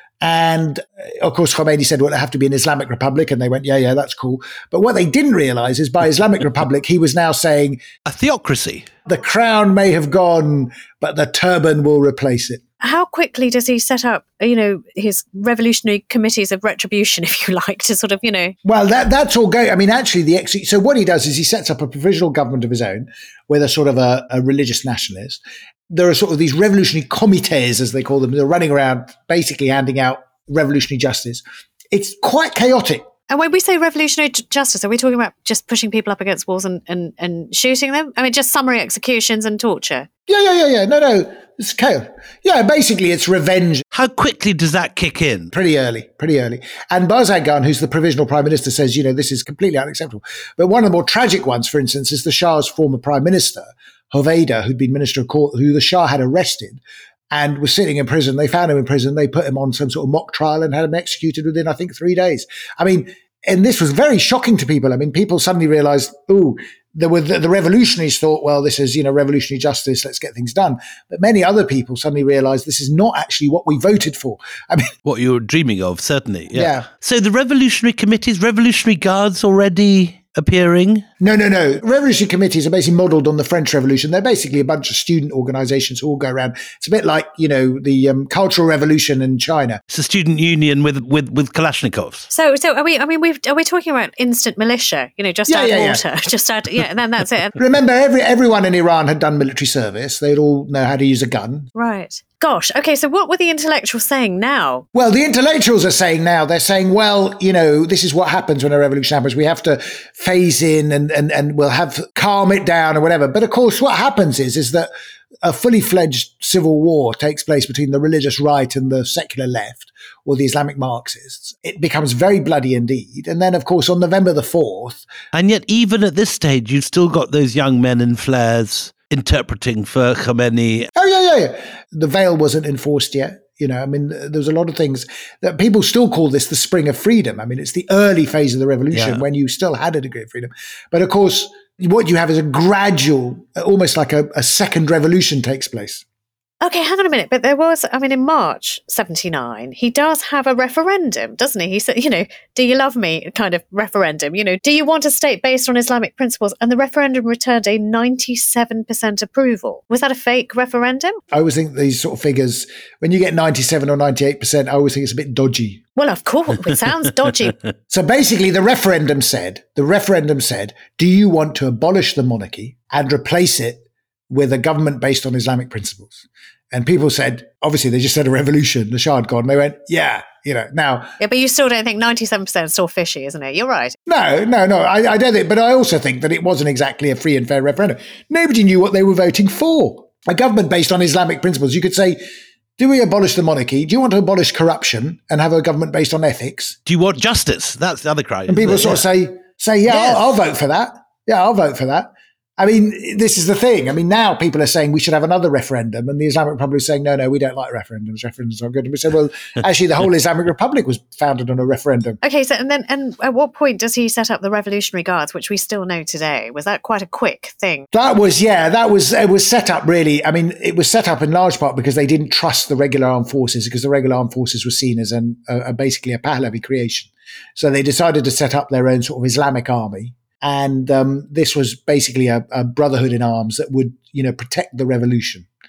And of course, Khomeini said, well, it'll have to be an Islamic Republic. And they went, yeah, yeah, that's cool. But what they didn't realize is by Islamic Republic, he was now saying a theocracy. The crown may have gone, but the turban will replace it. How quickly does he set up, you know, his revolutionary committees of retribution, if you like, to sort of, you know... Well, that that's all going... I mean, actually, the ex- so what he does is he sets up a provisional government of his own with a sort of a, a religious nationalist. There are sort of these revolutionary comités, as they call them. They're running around basically handing out revolutionary justice. It's quite chaotic. And when we say revolutionary justice, are we talking about just pushing people up against walls and, and, and shooting them? I mean, just summary executions and torture? Yeah, yeah, yeah, yeah. No, no. It's chaos. Yeah, basically it's revenge. How quickly does that kick in? Pretty early, pretty early. And Barzangan, who's the provisional prime minister, says, you know, this is completely unacceptable. But one of the more tragic ones, for instance, is the Shah's former prime minister, Hoveyda, who'd been minister of court, who the Shah had arrested and was sitting in prison. They found him in prison. They put him on some sort of mock trial and had him executed within, I think, three days. I mean, and this was very shocking to people. I mean, people suddenly realized, ooh, there were the, the revolutionaries thought, well, this is, you know, revolutionary justice. Let's get things done. But many other people suddenly realized this is not actually what we voted for. I mean, what you were dreaming of, certainly. Yeah. yeah. So the revolutionary committees, revolutionary guards already appearing? No, no, no. Revolutionary committees are basically modelled on the French Revolution. They're basically a bunch of student organisations who all go around. It's a bit like, you know, the um, Cultural Revolution in China. It's a student union with with with Kalashnikovs. So, so are we? I mean, we've, are we talking about instant militia? You know, just yeah, add yeah, water, yeah. just add, yeah, and then that's it. Remember, every everyone in Iran had done military service. They'd all know how to use a gun. Right. Gosh, okay, so what were the intellectuals saying now? Well, the intellectuals are saying now, they're saying, well, you know, this is what happens when a revolution happens. We have to phase in and, and, and we'll have calm it down or whatever. But of course, what happens is, is that a fully fledged civil war takes place between the religious right and the secular left, or the Islamic Marxists. It becomes very bloody indeed. And then, of course, on November the fourth. And yet, even at this stage, you've still got those young men in flares interpreting for Khomeini. Oh, yeah, yeah, yeah. The veil wasn't enforced yet. You know, I mean, there's a lot of things that people still call this the spring of freedom. I mean, it's the early phase of the revolution yeah. when you still had a degree of freedom. But of course, what you have is a gradual, almost like a, a second revolution takes place. Okay, hang on a minute. But there was, I mean, in March seventy-nine, he does have a referendum, doesn't he? He said, you know, do you love me kind of referendum? You know, do you want a state based on Islamic principles? And the referendum returned a ninety-seven percent approval. Was that a fake referendum? I always think these sort of figures, when you get ninety-seven or ninety-eight percent, I always think it's a bit dodgy. Well, of course, it sounds dodgy. So basically, the referendum said, the referendum said, do you want to abolish the monarchy and replace it with a government based on Islamic principles? And people said, obviously, they just said a revolution. The Shah had gone. They went, yeah, you know, now. Yeah, but you still don't think ninety-seven percent is still fishy, isn't it? You're right. No, no, no. I, I don't think, but I also think that it wasn't exactly a free and fair referendum. Nobody knew what they were voting for. A government based on Islamic principles. You could say, do we abolish the monarchy? Do you want to abolish corruption and have a government based on ethics? Do you want justice? That's the other cry. And people sort yeah. of say, say, yeah, yes. I'll, I'll vote for that. Yeah, I'll vote for that. I mean, this is the thing. I mean, now people are saying we should have another referendum, and the Islamic Republic is saying, no, no, we don't like referendums. Referendums are good. And we said, well, actually, the whole Islamic Republic was founded on a referendum. Okay, so and then and at what point does he set up the Revolutionary Guards, which we still know today? Was that quite a quick thing? That was, yeah, that was, it was set up really. I mean, it was set up in large part because they didn't trust the regular armed forces, because the regular armed forces were seen as an, a, a basically a Pahlavi creation. So they decided to set up their own sort of Islamic army. And um, this was basically a, a brotherhood in arms that would, you know, protect the revolution.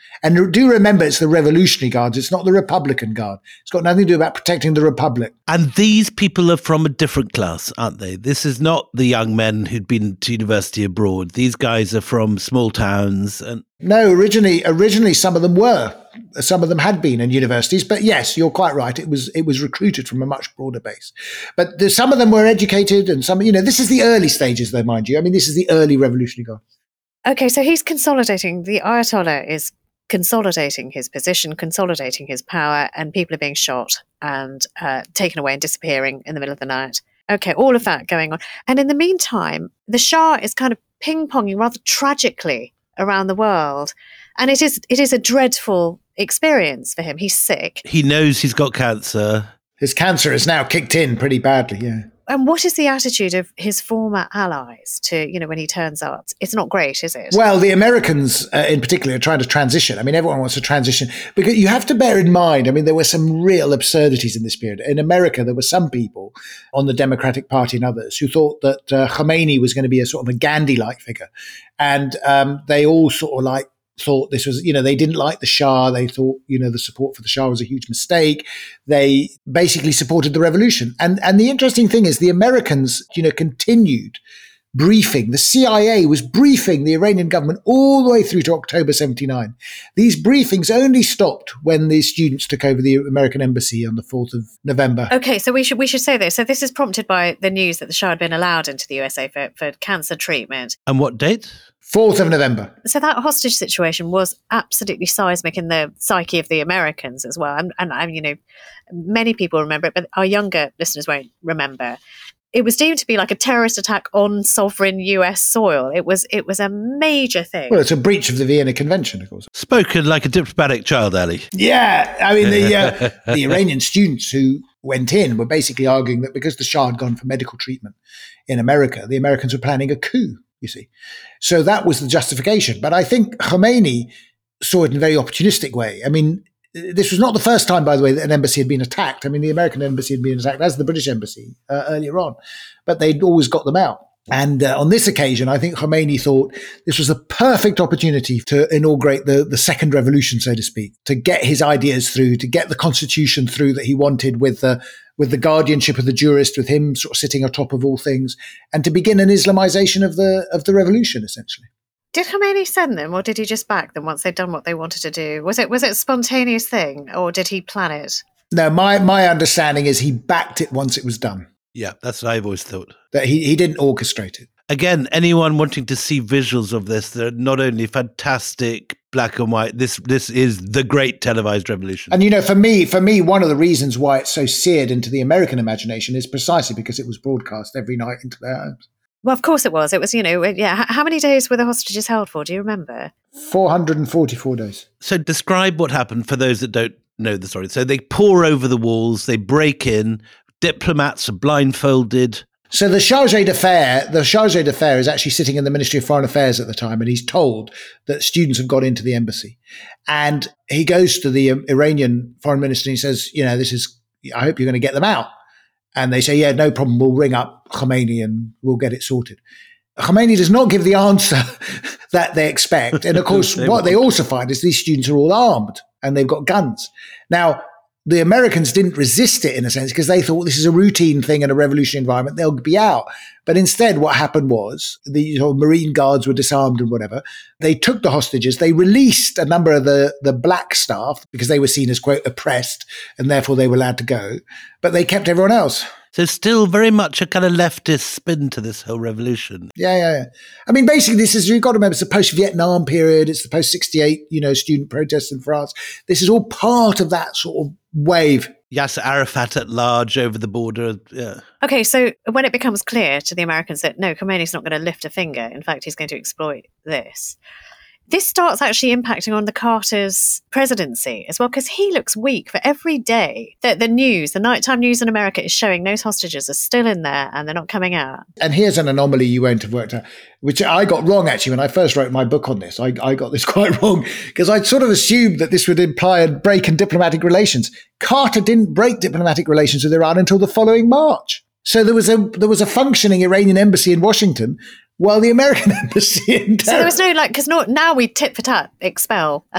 And do remember, it's the Revolutionary Guards. It's not the Republican Guard. It's got nothing to do about protecting the Republic. And these people are from a different class, aren't they? This is not the young men who'd been to university abroad. These guys are from small towns. And No, originally, originally some of them were. Some of them had been in universities. But yes, you're quite right. It was it was recruited from a much broader base. But the, some of them were educated, and some, you know, this is the early stages, though, mind you. I mean, this is the early Revolutionary Guard. Okay, so he's consolidating. The Ayatollah is consolidating his position, consolidating his power, and people are being shot and uh, taken away and disappearing in the middle of the night. Okay, all of that going on. And in the meantime, the Shah is kind of ping-ponging rather tragically around the world. And it is it is a dreadful experience for him. He's sick. he knows he's got cancer. His cancer has now kicked in pretty badly, yeah. And what is the attitude of his former allies to, you know, when he turns up? It's not great, is it? Well, the Americans uh, in particular are trying to transition. I mean, everyone wants to transition because you have to bear in mind, I mean, there were some real absurdities in this period. In America, there were some people on the Democratic Party and others who thought that uh, Khomeini was going to be a sort of a Gandhi-like figure. And um, they all sort of like thought this was, you know, they didn't like the Shah. They thought, you know, the support for the Shah was a huge mistake. They basically supported the revolution. And and the interesting thing is the Americans, you know, continued briefing. The C I A was briefing the Iranian government all the way through to October seventy-nine. These briefings only stopped when the students took over the American embassy on the fourth of November. Okay, so we should we should say this. So this is prompted by the news that the Shah had been allowed into the U S A for, for cancer treatment. And what date? fourth of November. So that hostage situation was absolutely seismic in the psyche of the Americans as well. And, and, and you know, many people remember it, but our younger listeners won't remember. It was deemed to be like a terrorist attack on sovereign U S soil. It was it was a major thing. Well, it's a breach of the Vienna Convention, of course. Spoken like a diplomatic child, Ali. Yeah, I mean, the uh, the Iranian students who went in were basically arguing that because the Shah had gone for medical treatment in America, the Americans were planning a coup, you see. So that was the justification. But I think Khomeini saw it in a very opportunistic way. I mean, this was not the first time, by the way, that an embassy had been attacked. I mean, the American embassy had been attacked, as the British embassy uh, earlier on, but they'd always got them out. And uh, on this occasion, I think Khomeini thought this was a perfect opportunity to inaugurate the, the second revolution, so to speak, to get his ideas through, to get the constitution through that he wanted with the, with the guardianship of the jurist, with him sort of sitting atop of all things, and to begin an Islamization of the of the revolution, essentially. Did Khomeini send them, or did he just back them once they'd done what they wanted to do? Was it was it a spontaneous thing, or did he plan it? No, my, my understanding is he backed it once it was done. Yeah, that's what I've always thought. That he, he didn't orchestrate it. Again, anyone wanting to see visuals of this, they're not only fantastic, black and white, this this is the great televised revolution. And, you know, for me, for me, one of the reasons why it's so seared into the American imagination is precisely because it was broadcast every night into their homes. Well, of course it was. It was, you know, yeah. How many days were the hostages held for? Do you remember? four hundred forty-four days. So describe what happened for those that don't know the story. So they pour over the walls, they break in, diplomats are blindfolded. So the chargé d'affaires, the chargé d'affaires is actually sitting in the Ministry of Foreign Affairs at the time, and he's told that students have got into the embassy. And he goes to the Iranian foreign minister and he says, you know, this is, I hope you're going to get them out. And they say, yeah, no problem, we'll ring up Khomeini and we'll get it sorted. Khomeini does not give the answer that they expect. And of course, they what they also find is these students are all armed and they've got guns. Now, the Americans didn't resist it in a sense because they thought this is a routine thing in a revolutionary environment. They'll be out. But instead, what happened was the you know, Marine guards were disarmed and whatever. They took the hostages. They released a number of the, the black staff because they were seen as, quote, oppressed, and therefore they were allowed to go. But they kept everyone else. So still very much a kind of leftist spin to this whole revolution. Yeah, yeah, yeah. I mean, basically, this is, you've got to remember, it's the post-Vietnam period. It's the post-sixty-eight, you know, student protests in France. This is all part of that sort of wave. Yasser Arafat at large over the border. Yeah. Okay, so when it becomes clear to the Americans that, no, Khomeini's not going to lift a finger, in fact, he's going to exploit this, this starts actually impacting on the Carter's presidency as well, because he looks weak for every day that the news, the nighttime news in America is showing those hostages are still in there and they're not coming out. And here's an anomaly you won't have worked out, which I got wrong actually when I first wrote my book on this. I, I got this quite wrong because I'd sort of assumed that this would imply a break in diplomatic relations. Carter didn't break diplomatic relations with Iran until the following March. So there was a there was a functioning Iranian embassy in Washington, while the American embassy in Tehran. So there was no, like, because no, now we tit for tat expel at a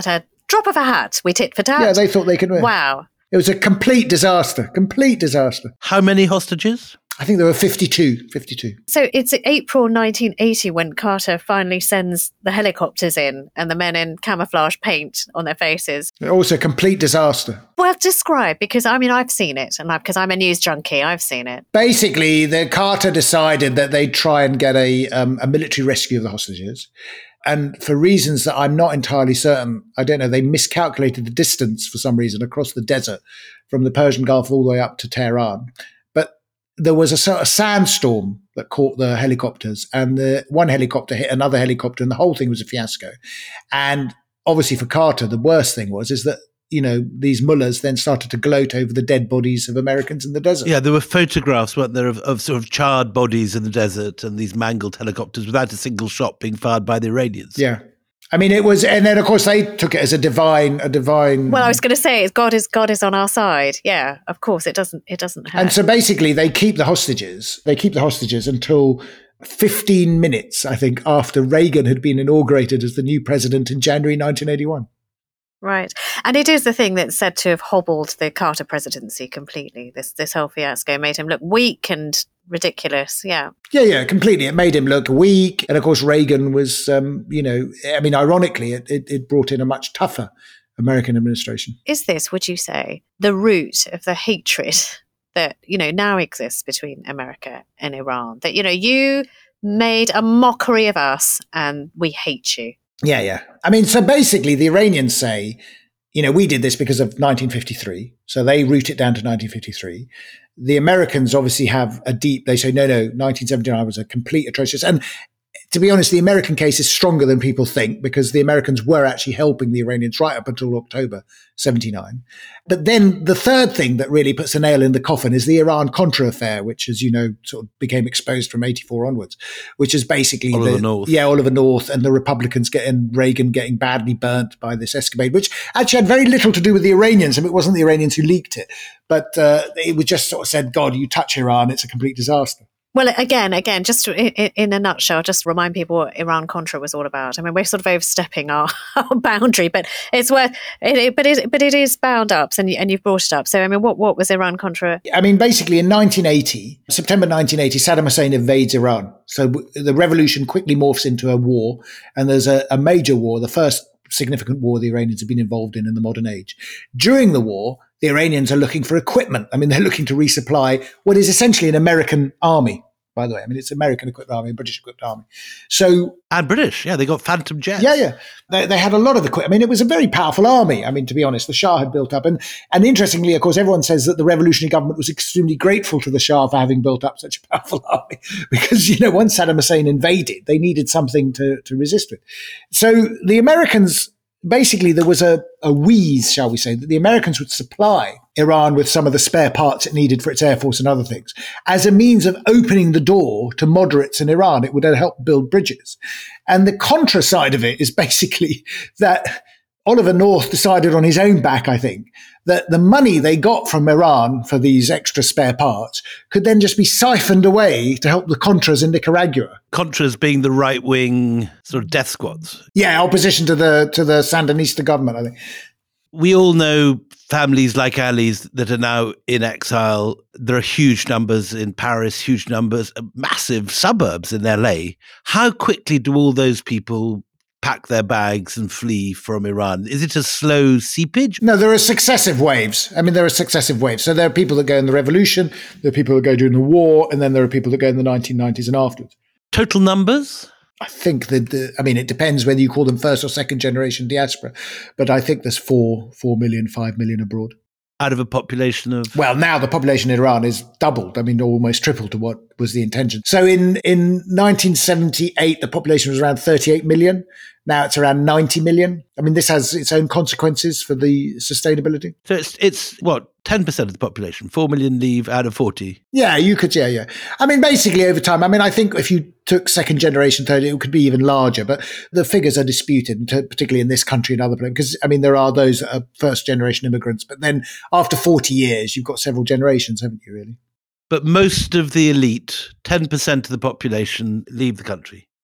drop of a hat, we tit for tat. Yeah, they thought they could win. Wow. It was a complete disaster, complete disaster. How many hostages? I think there were fifty-two, fifty-two. So it's April nineteen eighty when Carter finally sends the helicopters in and the men in camouflage paint on their faces. Also a complete disaster. Well, describe, because I mean, I've seen it, and because I'm a news junkie, I've seen it. Basically, the Carter decided that they'd try and get a, um, a military rescue of the hostages. And for reasons that I'm not entirely certain, I don't know, they miscalculated the distance for some reason across the desert from the Persian Gulf all the way up to Tehran. But there was a sort of sandstorm that caught the helicopters, and the one helicopter hit another helicopter, and the whole thing was a fiasco. And obviously for Carter, the worst thing was is that, you know, these mullahs then started to gloat over the dead bodies of Americans in the desert. Yeah, there were photographs, weren't there, of, of sort of charred bodies in the desert and these mangled helicopters without a single shot being fired by the Iranians. Yeah. I mean, it was, and then of course they took it as a divine, a divine. Well, I was going to say, God is God is on our side. Yeah, of course, it doesn't, it doesn't hurt. And so basically, they keep the hostages. They keep the hostages until fifteen minutes, I think, after Reagan had been inaugurated as the new president in January nineteen eighty-one. Right. And it is the thing that's said to have hobbled the Carter presidency completely. This this whole fiasco made him look weak and ridiculous. Yeah. Yeah, yeah, completely. It made him look weak. And of course, Reagan was, um, you know, I mean, ironically, it, it, it brought in a much tougher American administration. Is this, would you say, the root of the hatred that, you know, now exists between America and Iran? That, you know, you made a mockery of us and we hate you. Yeah, yeah. I mean, so basically the Iranians say, you know, we did this because of nineteen fifty-three. So they root it down to nineteen fifty-three. The Americans obviously have a deep, they say, no, no, nineteen seventy-nine was a complete atrocious. And to be honest, the American case is stronger than people think, because the Americans were actually helping the Iranians right up until October seventy-nine. But then the third thing that really puts a nail in the coffin is the Iran-Contra affair, which, as you know, sort of became exposed from eighty-four onwards, which is basically Oliver the, North. Yeah, Oliver North and the Republicans getting Reagan getting badly burnt by this escapade, which actually had very little to do with the Iranians. I mean, it wasn't the Iranians who leaked it, but uh, it was just sort of said, God, you touch Iran, it's a complete disaster. Well, again, again, just in, in a nutshell, just remind people what Iran-Contra was all about. I mean, we're sort of overstepping our, our boundary, but it's worth it. it but it, but it is bound up, and and you've brought it up. So, I mean, what what was Iran-Contra? I mean, basically, in nineteen eighty, September nineteen eighty, Saddam Hussein invades Iran. So the revolution quickly morphs into a war, and there's a, a major war, the first significant war the Iranians have been involved in in the modern age. During the war, the Iranians are looking for equipment. I mean, they're looking to resupply what is essentially an American army, by the way. I mean, it's American equipped army, British equipped army. So, and British, yeah, they got Phantom jets. Yeah, yeah. They, they had a lot of equipment. I mean, it was a very powerful army. I mean, to be honest, the Shah had built up. And, and interestingly, of course, everyone says that the revolutionary government was extremely grateful to the Shah for having built up such a powerful army. Because, you know, once Saddam Hussein invaded, they needed something to, to resist with. So the Americans, basically, there was a, a wheeze, shall we say, that the Americans would supply Iran with some of the spare parts it needed for its air force and other things as a means of opening the door to moderates in Iran. It would help build bridges. And the Contra side of it is basically that Oliver North decided on his own back, I think, that the money they got from Iran for these extra spare parts could then just be siphoned away to help the Contras in Nicaragua. Contras being the right-wing sort of death squads. Yeah, opposition to the to the Sandinista government, I think. We all know families like Ali's that are now in exile. There are huge numbers in Paris, huge numbers, massive suburbs in L A. How quickly do all those people pack their bags and flee from Iran? Is it a slow seepage? No, there are successive waves. I mean, there are successive waves. So there are people that go in the revolution, there are people that go during the war, and then there are people that go in the nineteen nineties and afterwards. Total numbers? I think that, the, I mean, it depends whether you call them first or second generation diaspora, but I think there's four, four million, five million abroad. Out of a population of? Well, now the population in Iran is doubled. I mean, almost tripled to what was the intention. So in, in nineteen seventy-eight, the population was around thirty-eight million. Now it's around ninety million. I mean, this has its own consequences for the sustainability. So it's, it's what, ten percent of the population, four million leave out of forty? Yeah, you could, yeah, yeah. I mean, basically over time, I mean, I think if you took second generation, third, it could be even larger, but the figures are disputed, particularly in this country and other places, because, I mean, there are those that are first generation immigrants, but then after forty years, you've got several generations, haven't you, really? But most of the elite, ten percent of the population, leave the country.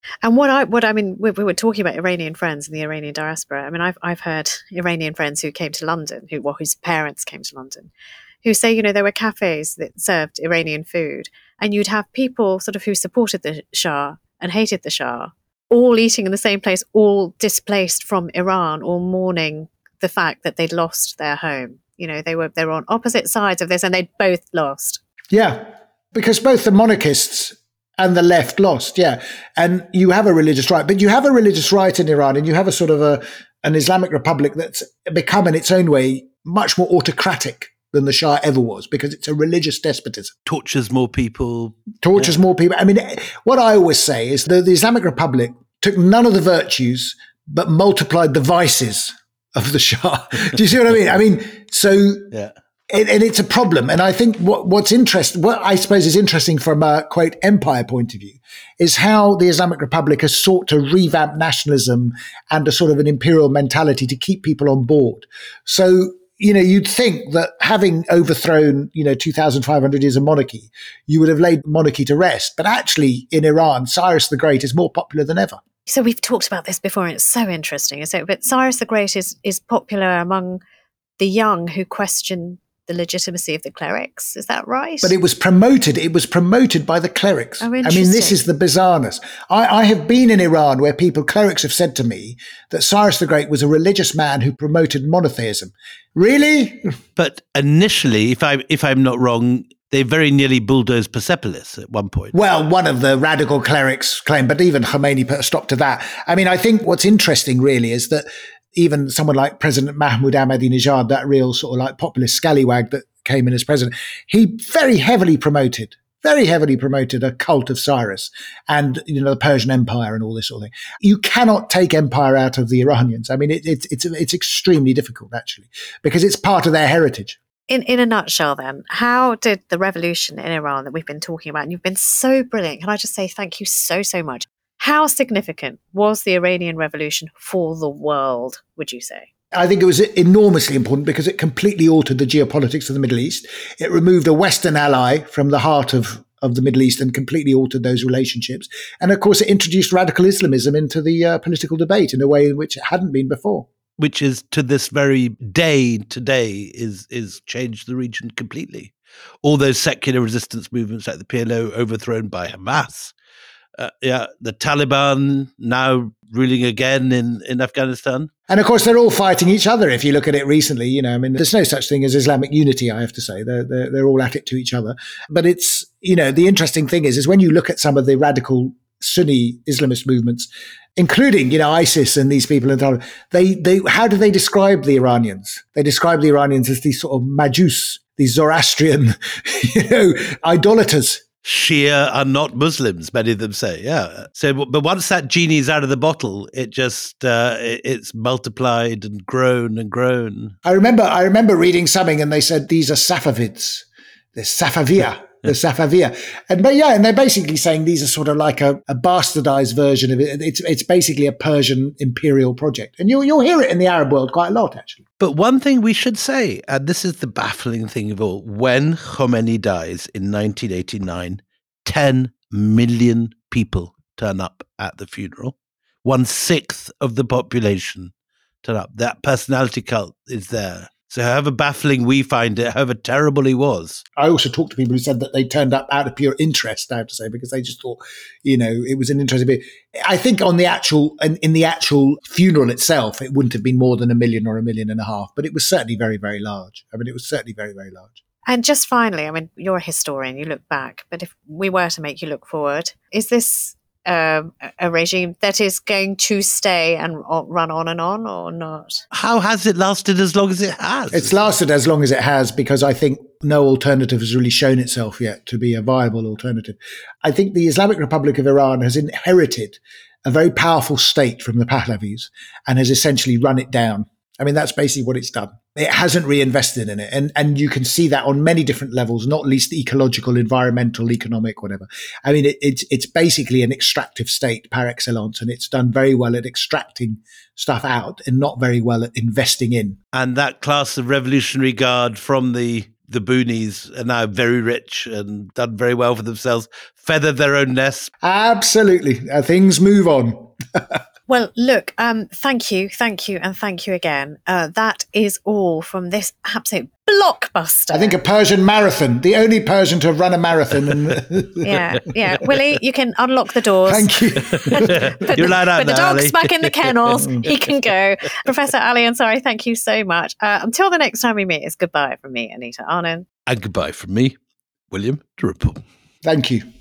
And what I, what I mean, we, we were talking about Iranian friends and the Iranian diaspora. I mean, I've I've heard Iranian friends who came to London, who well, whose parents came to London, who say, you know, there were cafes that served Iranian food, and you'd have people sort of who supported the Shah and hated the Shah, all eating in the same place, all displaced from Iran, all mourning the fact that they'd lost their home. You know, they were they were on opposite sides of this, and they'd both lost. Yeah, because both the monarchists and the left lost, yeah. And you have a religious right, but you have a religious right in Iran, and you have a sort of a an Islamic republic that's become in its own way much more autocratic than the Shah ever was, because it's a religious despotism. Tortures more people. Tortures yeah. more people. I mean, what I always say is that the Islamic Republic took none of the virtues, but multiplied the vices of the Shah. Do you see what I mean? I mean, so... Yeah. And, and it's a problem. And I think what, what's interesting, what I suppose is interesting from a, quote, empire point of view, is how the Islamic Republic has sought to revamp nationalism and a sort of an imperial mentality to keep people on board. So, you know, you'd think that having overthrown, you know, two thousand five hundred years of monarchy, you would have laid monarchy to rest. But actually, in Iran, Cyrus the Great is more popular than ever. So we've talked about this before, and it's so interesting. So, but Cyrus the Great is, is popular among the young who question the legitimacy of the clerics. Is that right? But it was promoted. It was promoted by the clerics. Oh, I mean, this is the bizarreness. I, I have been in Iran where people, clerics have said to me that Cyrus the Great was a religious man who promoted monotheism. Really? But initially, if I if I'm not wrong, they very nearly bulldozed Persepolis at one point. Well, one of the radical clerics claimed, but even Khomeini put a stop to that. I mean, I think what's interesting really is that even someone like President Mahmoud Ahmadinejad, that real sort of like populist scallywag that came in as president, he very heavily promoted, very heavily promoted a cult of Cyrus and, you know, the Persian Empire and all this sort of thing. You cannot take empire out of the Iranians. I mean, it, it, it's it's extremely difficult, actually, because it's part of their heritage. In in a nutshell, then, how did the revolution in Iran that we've been talking about, and you've been so brilliant, can I just say thank you so, so much. How significant was the Iranian Revolution for the world, would you say? I think it was enormously important because it completely altered the geopolitics of the Middle East. It removed a Western ally from the heart of, of the Middle East and completely altered those relationships. And of course, it introduced radical Islamism into the uh, political debate in a way in which it hadn't been before. Which is to this very day today is is changed the region completely. All those secular resistance movements like the P L O overthrown by Hamas. Uh, yeah, the Taliban now ruling again in, in Afghanistan. And of course, they're all fighting each other. If you look at it recently, you know, I mean, there's no such thing as Islamic unity, I have to say. They're, they're, they're all at it to each other. But it's, you know, the interesting thing is, is when you look at some of the radical Sunni Islamist movements, including, you know, ISIS and these people, and they, they, how do they describe the Iranians? They describe the Iranians as these sort of Majus, these Zoroastrian, you know, idolaters. Shia are not Muslims, many of them say, yeah. So, but once that genie's out of the bottle, it just, uh, it's multiplied and grown and grown. I remember, I remember reading something and they said, these are Safavids, the Safaviya, the Safaviya. And, but yeah, and they're basically saying these are sort of like a, a bastardized version of it. It's, it's basically a Persian imperial project. And you'll, you'll hear it in the Arab world quite a lot, actually. But one thing we should say, and this is the baffling thing of all, when Khomeini dies in nineteen eighty-nine, ten million people turn up at the funeral. One sixth of the population turn up. That personality cult is there. So however baffling we find it, however terrible he was. I also talked to people who said that they turned up out of pure interest, I have to say, because they just thought, you know, it was an interesting bit. I think on the actual, in, in the actual funeral itself, it wouldn't have been more than a million or a million and a half, but it was certainly very, very large. I mean, it was certainly very, very large. And just finally, I mean, you're a historian, you look back, but if we were to make you look forward, is this um, a regime that is going to stay and run on and on or not? How has it lasted as long as it has? It's lasted as long as it has because I think no alternative has really shown itself yet to be a viable alternative. I think the Islamic Republic of Iran has inherited a very powerful state from the Pahlavis and has essentially run it down. I mean, that's basically what it's done. It hasn't reinvested in it. And and you can see that on many different levels, not least ecological, environmental, economic, whatever. I mean, it, it's it's basically an extractive state par excellence, and it's done very well at extracting stuff out and not very well at investing in. And that class of Revolutionary Guard from the the boonies are now very rich and done very well for themselves, feather their own nests. Absolutely. Uh, things move on. Well, look, um, thank you, thank you, and thank you again. Uh, that is all from this absolute blockbuster. I think a Persian marathon, the only Persian to have run a marathon. And yeah, yeah. Willie, you can unlock the doors. Thank you. put You're the, allowed out put the now, dog's Ali. back in the kennels. He can go. Professor Ali Ansari, thank you so much. Uh, until the next time we meet, it's goodbye from me, Anita Arnon. And goodbye from me, William Drupal. Thank you.